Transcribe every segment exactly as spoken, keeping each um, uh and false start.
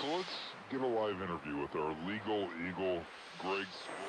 So let's get a live interview with our legal eagle, Greg.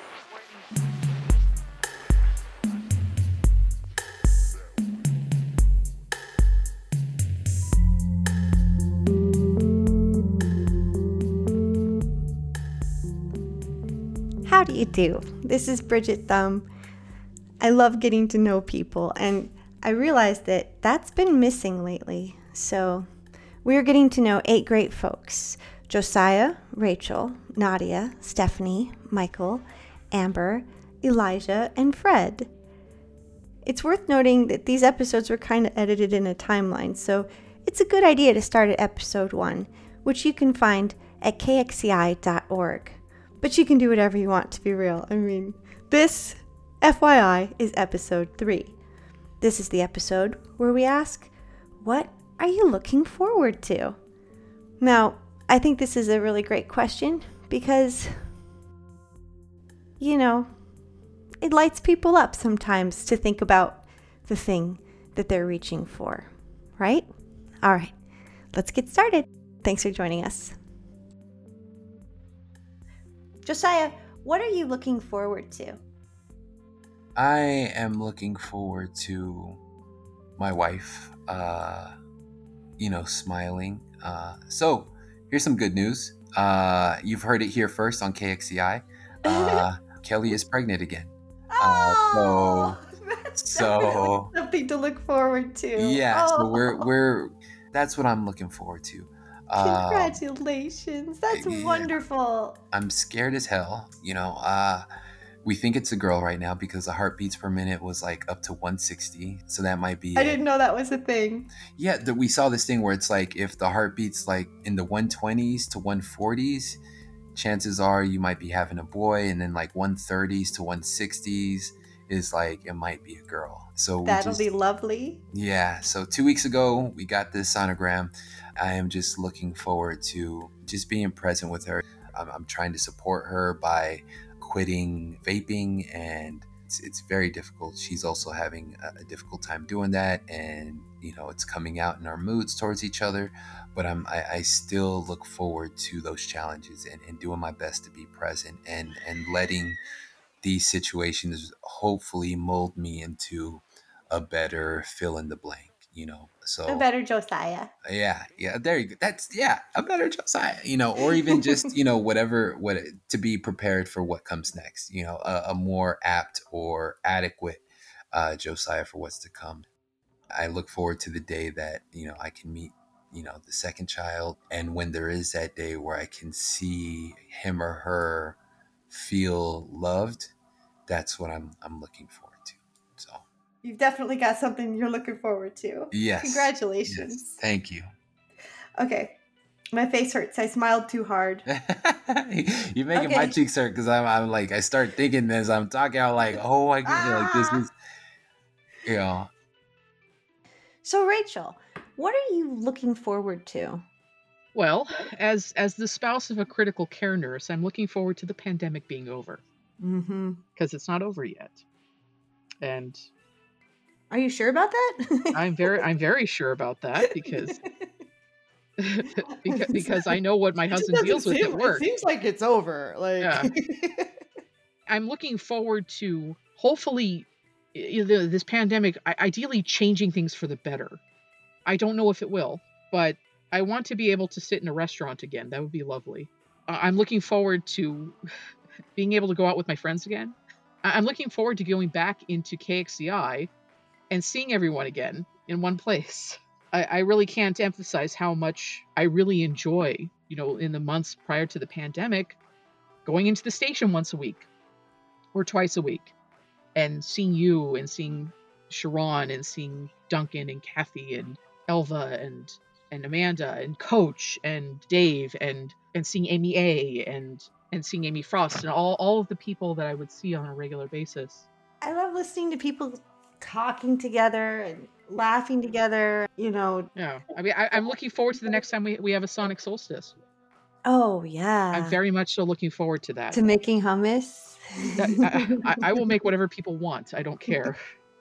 How do you do? This is Bridget Thumb. I love getting to know people, and I realized that that's been missing lately. So we're getting to know eight great folks: Josiah, Rachel, Nadia, Stephanie, Michael, Amber, Elijah, and Fred. It's worth noting that these episodes were kind of edited in a timeline, so it's a good idea to start at episode one, which you can find at k x c i dot org. But you can do whatever you want, to be real. I mean, this, F Y I, is episode three. This is the episode where we ask, what are you looking forward to? Now, I think this is a really great question because, you know, it lights people up sometimes to think about the thing that they're reaching for, right? All right, let's get started. Thanks for joining us. Josiah, what are you looking forward to? I am looking forward to my wife, uh, you know, smiling. Uh, so here's some good news. Uh, you've heard it here first on K X C I. Uh, Kelly is pregnant again. Oh, uh, so, that's so something to look forward to. Yeah, oh. so we're we're that's what I'm looking forward to. Congratulations. Um, That's yeah, wonderful. I'm scared as hell. You know, uh, we think it's a girl right now because the heartbeats per minute was like up to one sixty. So that might be I it. didn't know that was a thing. Yeah, the, we saw this thing where it's like if the heartbeat's like in the one twenties to one forties, chances are you might be having a boy, and then like one thirties to one sixties is like it might be a girl. So we That'll just, be lovely. Yeah, so two weeks ago we got this sonogram. I am just looking forward to just being present with her. I'm, I'm trying to support her by quitting vaping, and it's, it's very difficult. She's also having a, a difficult time doing that, and you know it's coming out in our moods towards each other. But I'm I, I still look forward to those challenges and, and doing my best to be present and and letting these situations hopefully mold me into a better fill in the blank, you know. So A better Josiah. yeah, yeah, there you go. That's yeah, a better Josiah, you know, or even just, you know, whatever what to be prepared for what comes next, you know, a, a more apt or adequate uh Josiah for what's to come. I look forward to the day that, you know, I can meet, you know, the second child, and when there is that day where I can see him or her feel loved, that's what I'm I'm looking forward to. So You've definitely got something you're looking forward to. yes, Congratulations. yes, thank you. Okay, my face hurts. I smiled too hard. You're making Okay. my cheeks hurt because I'm, I'm like I start thinking as I'm talking. I'm like, oh my god, like this Ah! is, you know. So Rachel, what are you looking forward to? Well, as as the spouse of a critical care nurse, I'm looking forward to the pandemic being over Mm-hmm. because it's not over yet, and Are you sure about that? I'm very I'm very sure about that because because, because I know what my It just husband doesn't deals with seem- at work. It seems like it's over. Like, Yeah. I'm looking forward to hopefully y- y- this pandemic i- ideally changing things for the better. I don't know if it will, but I want to be able to sit in a restaurant again. That would be lovely. Uh, I'm looking forward to being able to go out with my friends again. I- I'm looking forward to going back into K X C I and seeing everyone again in one place. I, I really can't emphasize how much I really enjoy, you know, in the months prior to the pandemic, going into the station once a week or twice a week and seeing you and seeing Sharon and seeing Duncan and Kathy and Elva and and Amanda and Coach and Dave and and seeing Amy A and and seeing Amy Frost and all, all of the people that I would see on a regular basis. I love listening to people talking together and laughing together, you know. Yeah. I mean, I, I'm looking forward to the next time we, we have a Sonic Solstice. Oh, yeah. I'm very much so looking forward to that. To making hummus. That- I, I, I will make whatever people want. I don't care.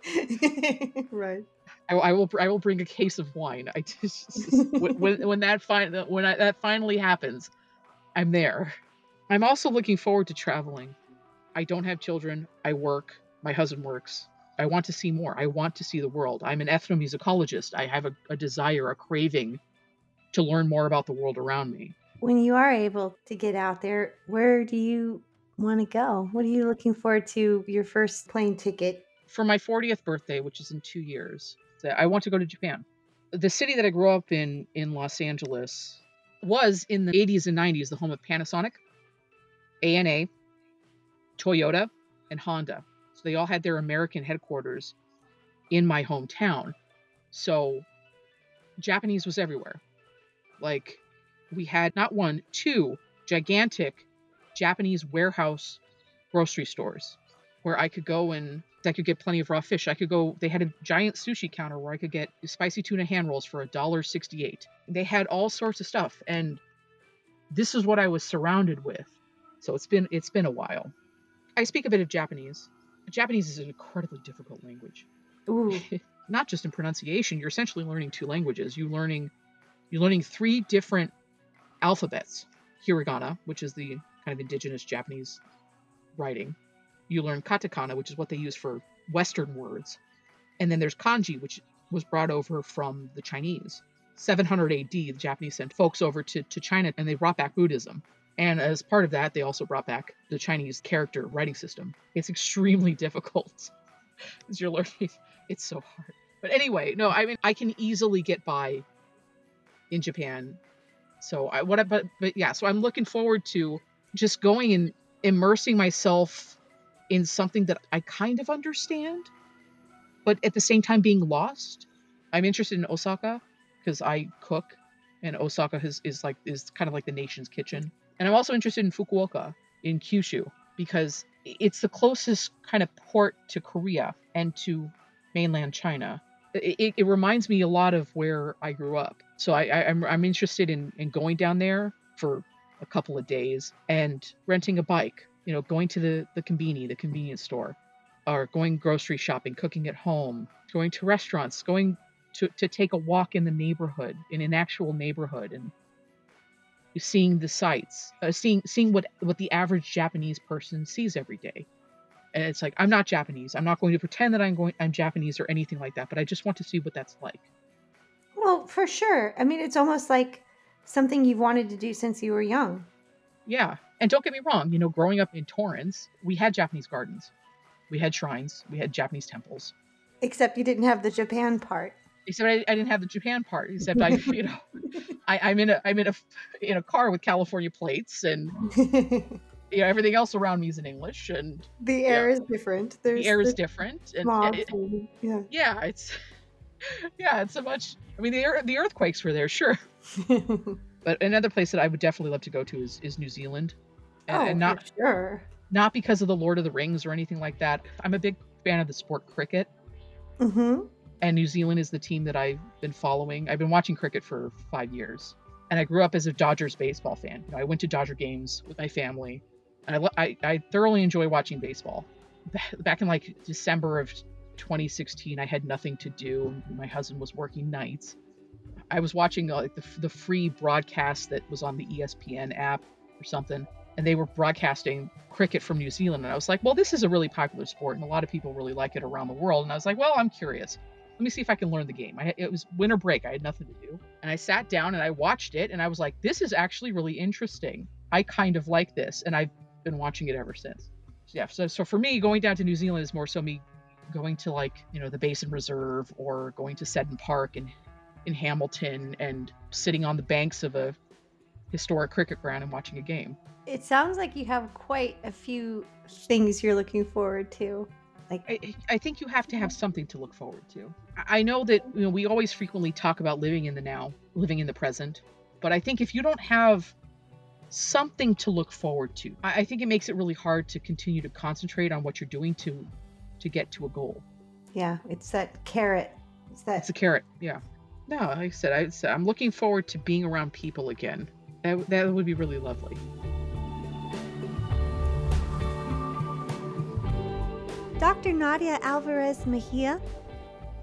Right. I, I will. I will bring a case of wine. I just when when that fin- when I, that finally happens, I'm there. I'm also looking forward to traveling. I don't have children. I work. My husband works. I want to see more. I want to see the world. I'm an ethnomusicologist. I have a, a desire, a craving to learn more about the world around me. When you are able to get out there, where do you want to go? What are you looking forward to your first plane ticket? For my fortieth birthday, which is in two years, I want to go to Japan. The city that I grew up in, in Los Angeles, was in the eighties and nineties the home of Panasonic, A N A, Toyota, and Honda. So they all had their American headquarters in my hometown. So Japanese was everywhere. Like, we had not one, two gigantic Japanese warehouse grocery stores where I could go and I could get plenty of raw fish. I could go, they had a giant sushi counter where I could get spicy tuna hand rolls for one dollar sixty-eight. They had all sorts of stuff, and this is what I was surrounded with. So it's been it's been a while. I speak a bit of Japanese. Japanese is an incredibly difficult language. Ooh. Not just in pronunciation, you're essentially learning two languages. You're learning you're learning three different alphabets. Hiragana, which is the kind of indigenous Japanese writing. You learn katakana, which is what they use for Western words. And then there's kanji, which was brought over from the Chinese. seven hundred A D, the Japanese sent folks over to, to China, and they brought back Buddhism. And as part of that, they also brought back the Chinese character writing system. It's extremely difficult as you're learning. It's so hard. But anyway, no, I mean, I can easily get by in Japan. So I, what, I, but, but yeah, so I'm looking forward to just going and immersing myself in something that I kind of understand, but at the same time being lost. I'm interested in Osaka because I cook, and Osaka is, is like is kind of like the nation's kitchen. And I'm also interested in Fukuoka in Kyushu because it's the closest kind of port to Korea and to mainland China. It, it reminds me a lot of where I grew up. So I, I, I'm I'm interested in, in going down there for a couple of days and renting a bike. You know, going to the, the Konbini, the convenience store, or going grocery shopping, cooking at home, going to restaurants, going to, to take a walk in the neighborhood, in an actual neighborhood, and seeing the sights, uh, seeing seeing what, what the average Japanese person sees every day. And it's like, I'm not Japanese. I'm not going to pretend that I'm going I'm Japanese or anything like that, but I just want to see what that's like. Well, for sure. I mean, it's almost like something you've wanted to do since you were young. Yeah. And don't get me wrong, you know, growing up in Torrance, we had Japanese gardens. We had shrines. We had Japanese temples. Except you didn't have the Japan part. Except I, I didn't have the Japan part. Except I, you know, I, I'm in a I'm in a in a car with California plates, and you know, everything else around me is in English, and the air yeah, is different. There's the air is the different, and mobs it, and- yeah. yeah, it's yeah, it's so much. I mean, the ear- the earthquakes were there, sure. But another place that I would definitely love to go to is, is New Zealand. And, oh, and not for sure. not because of the Lord of the Rings or anything like that. I'm a big fan of the sport cricket. Mm-hmm. And New Zealand is the team that I've been following. I've been watching cricket for five years. And I grew up as a Dodgers baseball fan. You know, I went to Dodger games with my family. And I, I, I thoroughly enjoy watching baseball. Back in like December of twenty sixteen, I had nothing to do. My husband was working nights. I was watching uh, like the, the free broadcast that was on the E S P N app or something, and they were broadcasting cricket from New Zealand. And I was like, well, this is a really popular sport, and a lot of people really like it around the world. And I was like, well, I'm curious. Let me see if I can learn the game. I, it was winter break. I had nothing to do. And I sat down and I watched it, and I was like, this is actually really interesting. I kind of like this, and I've been watching it ever since. So, yeah, so, so for me, going down to New Zealand is more so me going to, like, you know, the Basin Reserve, or going to Seddon Park and in Hamilton and sitting on the banks of a historic cricket ground and watching a game. It sounds like you have quite a few things you're looking forward to. Like, I, I think you have to have something to look forward to. I know that, you know, we always frequently talk about living in the now, living in the present, but I think if you don't have something to look forward to, I, I think it makes it really hard to continue to concentrate on what you're doing to to get to a goal. Yeah, it's that carrot. It's that. It's a carrot. Yeah. No, like I said, I said I'm looking forward to being around people again. That that would be really lovely. Doctor Nadia Alvarez Mejia,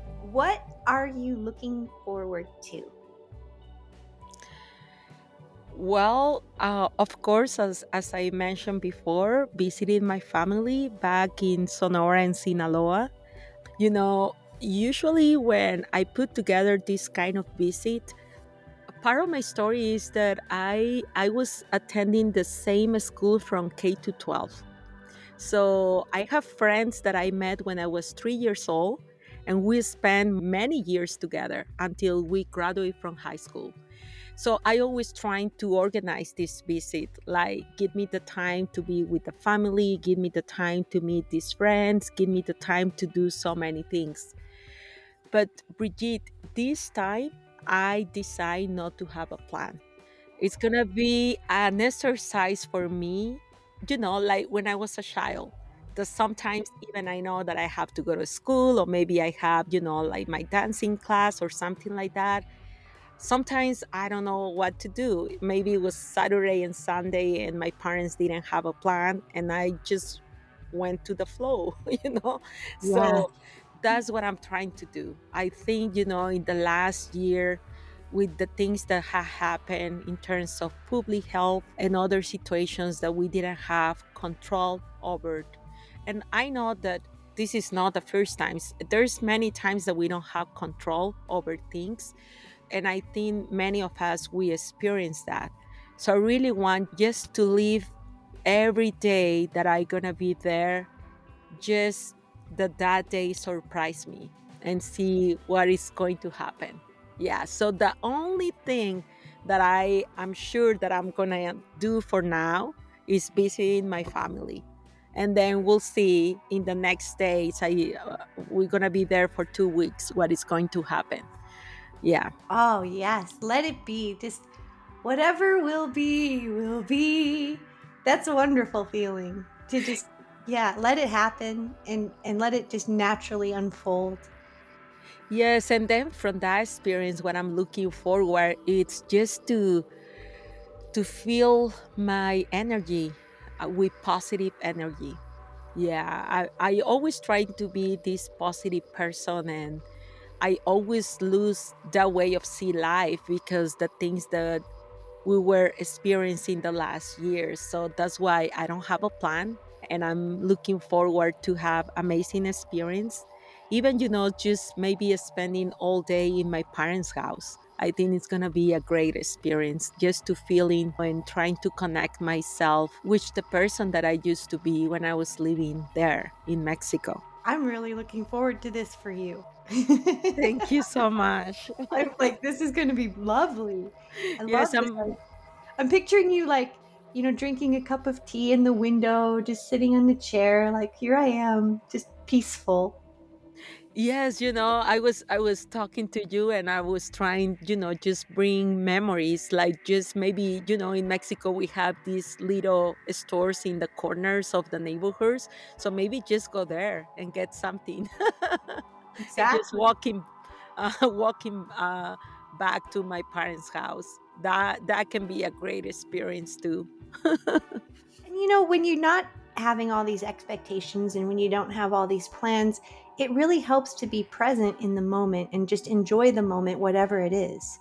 what are you looking forward to? Well, uh, of course, as, as I mentioned before, visiting my family back in Sonora and Sinaloa. You know, usually when I put together this kind of visit, part of my story is that I I was attending the same school from K to twelve. So I have friends that I met when I was three years old, and we spent many years together until we graduated from high school. So I always trying to organize this visit, like give me the time to be with the family, give me the time to meet these friends, give me the time to do so many things. But Brigitte, this time I decide not to have a plan. It's gonna be an exercise for me, you know, like when I was a child. That sometimes even I know that I have to go to school, or maybe I have, you know, like my dancing class or something like that. Sometimes I don't know what to do. Maybe it was Saturday and Sunday and my parents didn't have a plan and I just went to the flow, you know? Yeah. So that's what I'm trying to do. I think, you know, in the last year, with the things that have happened in terms of public health and other situations that we didn't have control over. And I know that this is not the first times. There's many times that we don't have control over things, and I think many of us we experience that. So I really want just to live every day that I gonna be there, just that that day surprise me and see what is going to happen. Yeah, so the only thing that I am sure that I'm gonna do for now is visiting my family, and then we'll see in the next days. I uh, we're gonna be there for two weeks. What is going to happen? Yeah. Oh, yes. Let it be. Just whatever will be, will be. That's a wonderful feeling to just, yeah, let it happen and, and let it just naturally unfold. Yes, and then from that experience, what I'm looking forward, it's just to to feel my energy uh, with positive energy. Yeah, I, I always try to be this positive person, and I always lose that way of see life because the things that we were experiencing the last years. So that's why I don't have a plan, and I'm looking forward to have amazing experience. Even, you know, just maybe spending all day in my parents' house. I think it's gonna be a great experience just to feeling and trying to connect myself with the person that I used to be when I was living there in Mexico. I'm really looking forward to this for you. Thank you so much. I'm like, this is going to be lovely. I Yes, love this. I'm I'm, I'm picturing you like, you know, drinking a cup of tea in the window, just sitting on the chair, like, here I am, just peaceful. Yes, you know, I was I was talking to you and I was trying, you know, just bring memories like just maybe, you know, in Mexico we have these little stores in the corners of the neighborhoods. So maybe just go there and get something and just Exactly. walking uh, walking uh, back to my parents' house. That that can be a great experience too. And you know, when you're not having all these expectations and when you don't have all these plans, it really helps to be present in the moment and just enjoy the moment, whatever it is.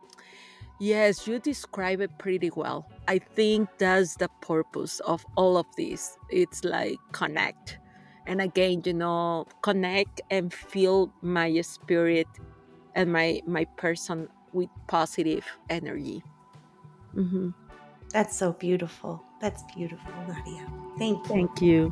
Yes, you describe it pretty well. I think that's the purpose of all of this. It's like connect. And again, you know, connect and feel my spirit and my my person with positive energy. Hmm. That's so beautiful. That's beautiful, Nadia. Thank you. Thank you.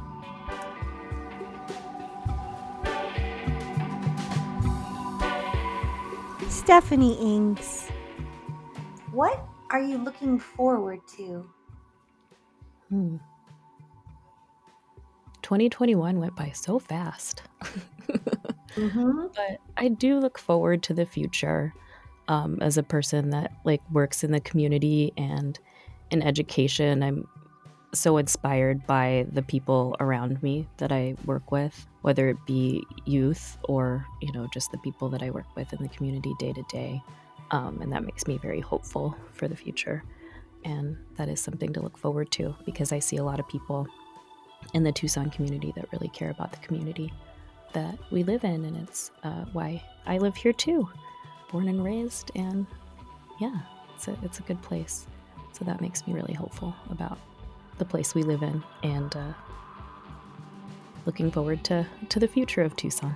Stephanie Ings, what are you looking forward to? Hmm. twenty twenty-one went by so fast. Mm-hmm. But I do look forward to the future um, as a person that like works in the community and in education. I'm so inspired by the people around me that I work with, whether it be youth or, you know, just the people that I work with in the community day to day. Um, and that makes me very hopeful for the future. And that is something to look forward to because I see a lot of people in the Tucson community that really care about the community that we live in. And it's uh, why I live here too, born and raised. And yeah, it's a, it's a good place. So that makes me really hopeful about the place we live in, and uh, looking forward to, to the future of Tucson.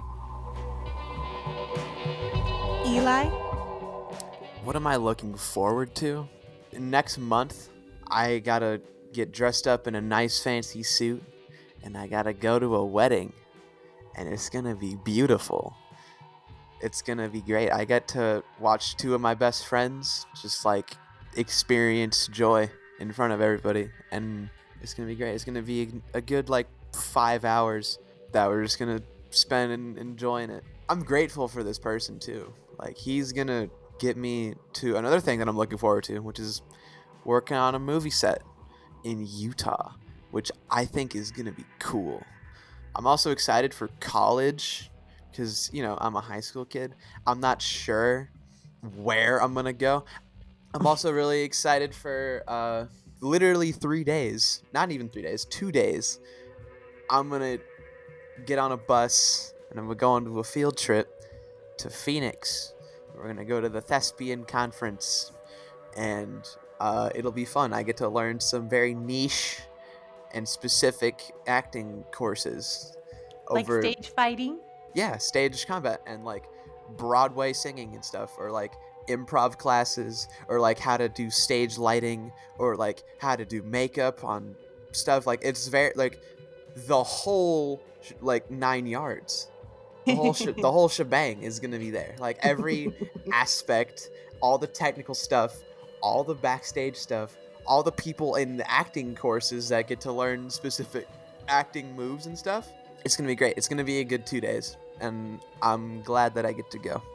Eli? What am I looking forward to? Next month, I gotta get dressed up in a nice fancy suit, and I gotta go to a wedding, and it's gonna be beautiful. It's gonna be great. I get to watch two of my best friends just like experience joy in front of everybody, and it's gonna be great. It's gonna be a good like five hours that we're just gonna spend in, enjoying it. I'm grateful for this person too. Like, he's gonna get me to another thing that I'm looking forward to, which is working on a movie set in Utah, which I think is gonna be cool. I'm also excited for college because, you know, I'm a high school kid. I'm not sure where I'm gonna go. I'm also really excited for uh, literally three days, not even three days, two days. I'm gonna get on a bus and I'm gonna go on to a field trip to Phoenix. We're gonna go to the Thespian Conference, and uh, it'll be fun. I get to learn some very niche and specific acting courses. Over, Like stage fighting? Yeah, stage combat and like Broadway singing and stuff, or like improv classes, or like how to do stage lighting, or like how to do makeup on stuff. Like, it's very like the whole sh- like nine yards. The whole sh- the whole shebang is gonna be there. Like, every aspect, all the technical stuff, all the backstage stuff, all the people in the acting courses that get to learn specific acting moves and stuff. It's gonna be great. It's gonna be a good two days, and I'm glad that I get to go.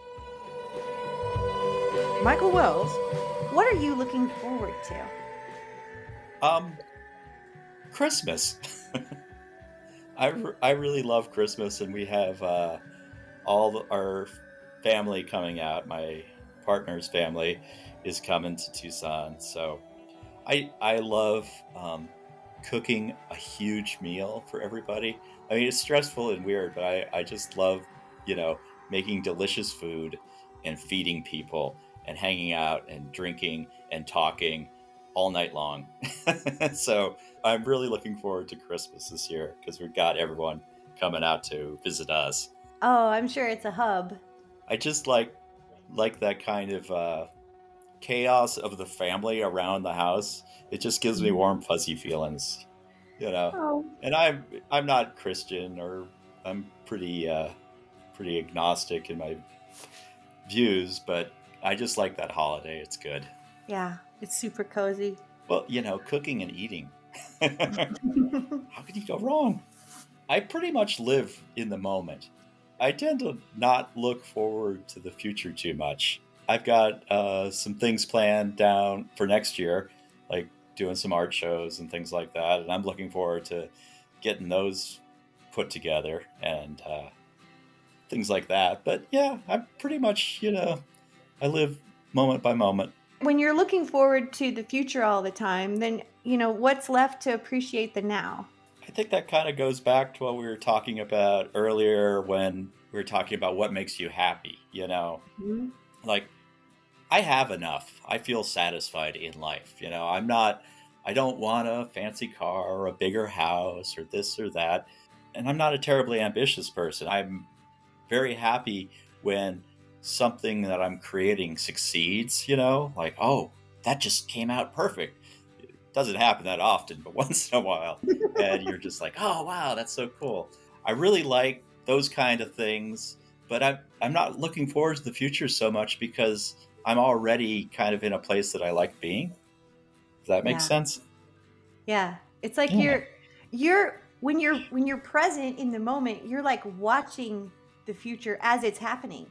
Michael Wells, what are you looking forward to? Um, Christmas. I, re- I really love Christmas, and we have uh, all the, our family coming out. My partner's family is coming to Tucson, so I I love um, cooking a huge meal for everybody. I mean, it's stressful and weird, but I, I just love, you know, making delicious food and feeding people and hanging out and drinking and talking all night long. So I'm really looking forward to Christmas this year because we've got everyone coming out to visit us. Oh, I'm sure it's a hub. I just like like that kind of uh, chaos of the family around the house. It just gives me warm, fuzzy feelings, you know. Oh. And I'm I'm not Christian, or I'm pretty uh, pretty agnostic in my views, but I just like that holiday. It's good. Yeah, it's super cozy. Well, you know, cooking and eating. How can you go wrong? I pretty much live in the moment. I tend to not look forward to the future too much. I've got uh, some things planned down for next year, like doing some art shows and things like that, and I'm looking forward to getting those put together and uh, things like that. But yeah, I'm pretty much, you know, I live moment by moment. When you're looking forward to the future all the time, then, you know, what's left to appreciate the now? I think that kind of goes back to what we were talking about earlier when we were talking about what makes you happy, you know? Mm-hmm. Like, I have enough. I feel satisfied in life, you know? I'm not, I don't want a fancy car or a bigger house or this or that. And I'm not a terribly ambitious person. I'm very happy when something that I'm creating succeeds, you know? Like, oh, that just came out perfect. Doesn't happen that often, but once in a while. And you're just like, oh, wow, that's so cool. I really like those kind of things, but I'm, I'm not looking forward to the future so much because I'm already kind of in a place that I like being. Does that make Yeah. sense? Yeah. It's like Yeah. you're you're when you're when you're present in the moment, you're like watching the future as it's happening.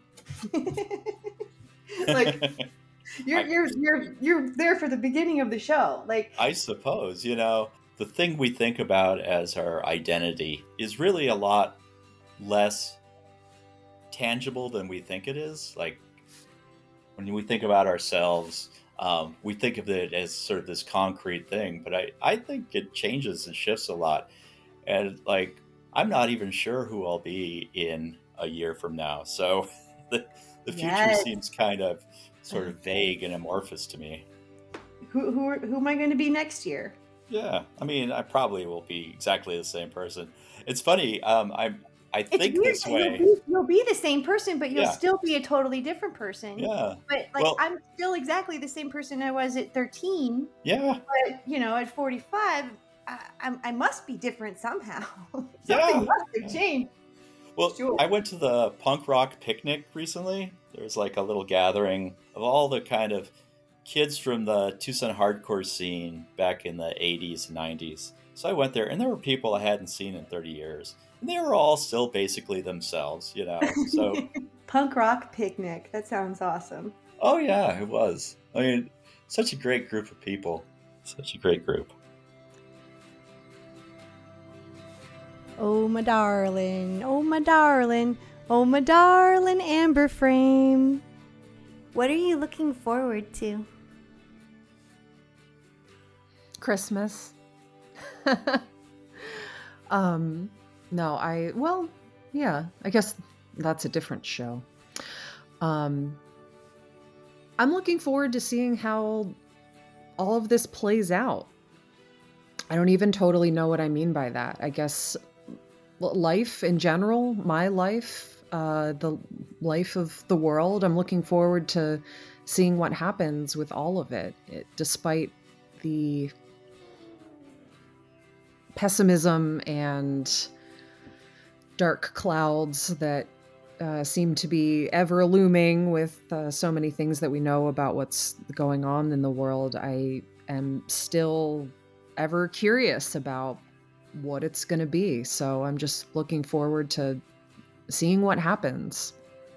Like you're I- you're you're you're there for the beginning of the show. Like I suppose, you know, the thing we think about as our identity is really a lot less tangible than we think it is. Like, when we think about ourselves, um, we think of it as sort of this concrete thing, but I, I think it changes and shifts a lot. And, like, I'm not even sure who I'll be in a year from now. So the, the future Yes. seems kind of sort of vague and amorphous to me. Who who are- who am I going to be next year? Yeah, I mean, I probably will be exactly the same person. It's funny. Um, I I It's think weird this that way. you'll be, you'll be the same person, but you'll Yeah. still be a totally different person. Yeah. But like Well- I'm still exactly the same person I was at thirteen. Yeah. But you know, at forty-five, I, I, I must be different somehow. Something Yeah. must have changed. Well, Sure. I went to the punk rock picnic recently. There was like a little gathering of all the kind of kids from the Tucson hardcore scene back in the eighties and nineties. So I went there, and there were people I hadn't seen in thirty years. And they were all still basically themselves, you know. So, Punk rock picnic. That sounds awesome. oh yeah, it was. I mean, such a great group of people. Such a great group. Oh my darling, oh my darling, oh my darling Amber Frame. What are you looking forward to? Christmas. um, no, I, well, yeah, I guess that's a different show. Um, I'm looking forward to seeing how all of this plays out. I don't even totally know what I mean by that. I guess l- life in general, my life, uh, the life of the world, I'm looking forward to seeing what happens with all of it, it despite the pessimism and dark clouds that uh, seem to be ever looming with uh, so many things that we know about what's going on in the world. I am still ever curious about what it's going to be. So I'm just looking forward to seeing what happens.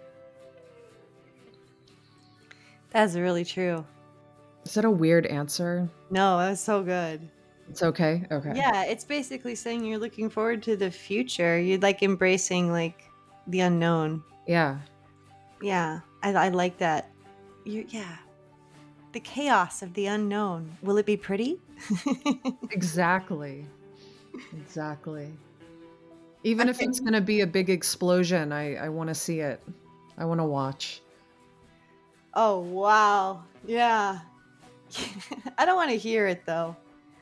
That's really true. Is that a weird answer? No, that's so good. It's okay. Okay. Yeah, it's basically saying you're looking forward to the future. You're like embracing like the unknown. Yeah. Yeah, I, I like that. You, yeah, the chaos of the unknown. Will it be pretty? Exactly. Exactly. Even if it's going to be a big explosion, I, I want to see it. I want to watch. Oh wow, yeah. I don't want to hear it though.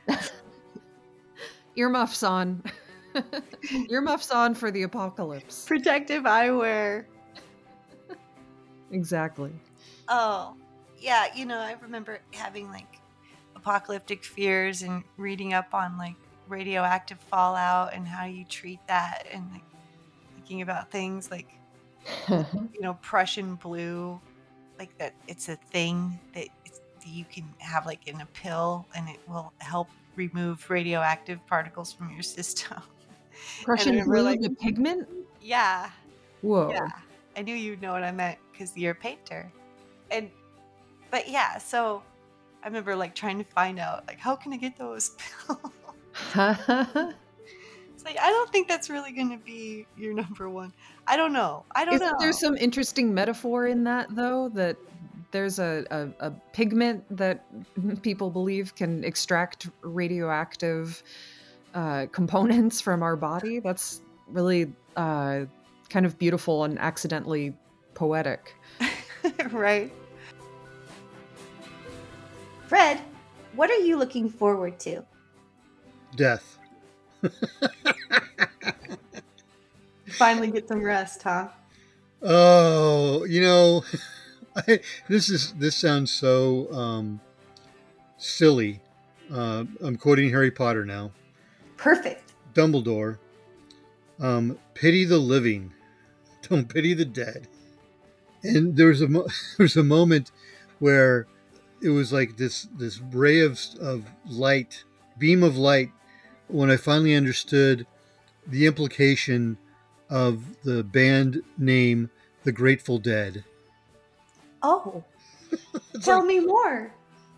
Earmuffs on. Earmuffs on for the apocalypse. Protective eyewear. Exactly. Oh, yeah, you know, I remember having like apocalyptic fears and reading up on like radioactive fallout and how you treat that and like thinking about things like, you know, Prussian blue, like that it's a thing that, it's, that you can have like in a pill and it will help remove radioactive particles from your system. Prussian remember, blue, like- the pigment? Yeah. Whoa. Yeah, I knew you'd know what I meant because you're a painter. And, but yeah, so I remember like trying to find out, like, how can I get those pills? It's like, I don't think that's really going to be your number one. I don't know. I don't Isn't know. there some interesting metaphor in that, though? That there's a, a, a pigment that people believe can extract radioactive uh, components from our body? That's really uh, kind of beautiful and accidentally poetic. Right. Fred, what are you looking forward to? Death. Finally get some rest, huh? Oh, you know, I, this is this sounds so um, silly. Uh, I'm quoting Harry Potter now. Perfect. Dumbledore. Um, pity the living, don't pity the dead. And there was a mo- there was a moment where it was like this this ray of of light, beam of light, when I finally understood the implication of the band name, The Grateful Dead. Oh, tell like- me more.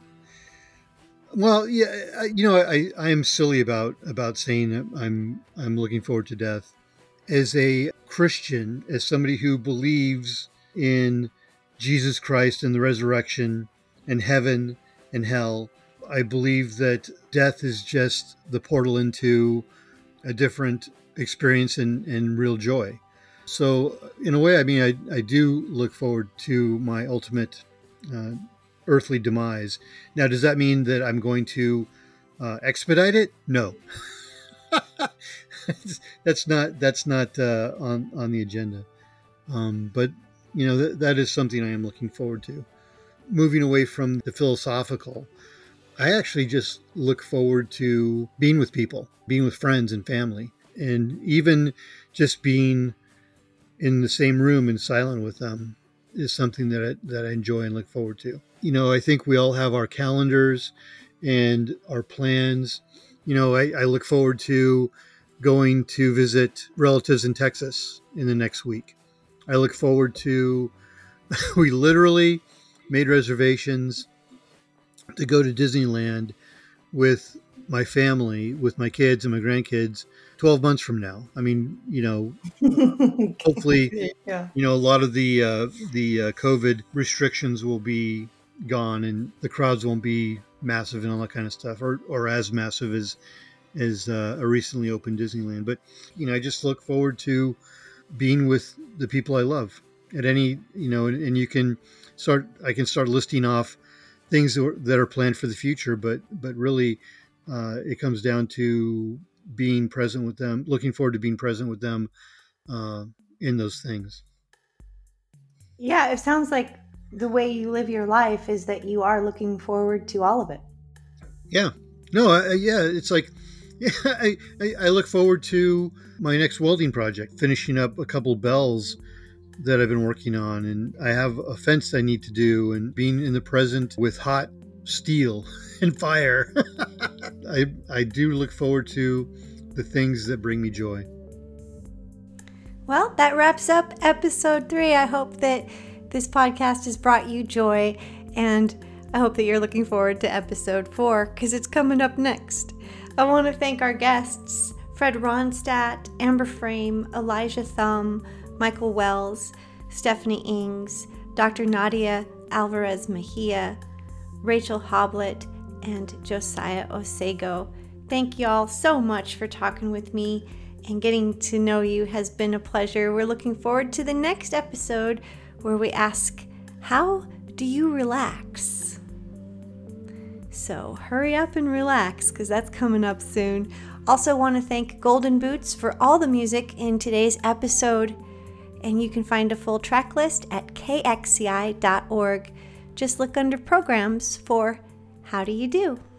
Well, yeah, I, you know, I, I am silly about about saying that I'm I'm looking forward to death. As a Christian, as somebody who believes in Jesus Christ and the resurrection and heaven and hell, I believe that death is just the portal into a different experience and, and real joy. So in a way, I mean, I, I do look forward to my ultimate uh, earthly demise. Now, does that mean that I'm going to uh, expedite it? No. that's not that's not uh, on on the agenda. Um, but you know th- that is something I am looking forward to. Moving away from the philosophical, I actually just look forward to being with people, being with friends and family, and even just being in the same room and silent with them is something that I, that I enjoy and look forward to. You know, I think we all have our calendars and our plans. You know, I, I look forward to going to visit relatives in Texas in the next week. I look forward to, we literally made reservations to go to Disneyland with my family, with my kids and my grandkids twelve months from now. I mean, you know, hopefully, Yeah. you know, a lot of the uh, the uh, COVID restrictions will be gone and the crowds won't be massive and all that kind of stuff, or, or as massive as as uh, a recently opened Disneyland. But, you know, I just look forward to being with the people I love at any, you know, and, and you can start, I can start listing off things that are, that are planned for the future, but, but really uh, it comes down to being present with them, looking forward to being present with them uh, in those things. Yeah, it sounds like the way you live your life is that you are looking forward to all of it. Yeah. No, I, yeah, it's like, yeah, I, I, I look forward to my next welding project, finishing up a couple bells that I've been working on. And I have a fence I need to do, and being in the present with hot steel and fire. I, I do look forward to the things that bring me joy. Well, that wraps up episode three. I hope that this podcast has brought you joy, and I hope that you're looking forward to episode four because it's coming up next. I want to thank our guests, Fred Ronstadt, Amber Frame, Elijah Thumb, Michael Wells, Stephanie Ings, Doctor Nadia Alvarez Mejia, Rachel Hoblet, and Josiah Osego. Thank you all so much for talking with me, and getting to know you has been a pleasure. We're looking forward to the next episode where we ask, how do you relax? So hurry up and relax because that's coming up soon. Also want to thank Golden Boots for all the music in today's episode. And you can find a full track list at k x c i dot org. Just look under programs for How Do You Do?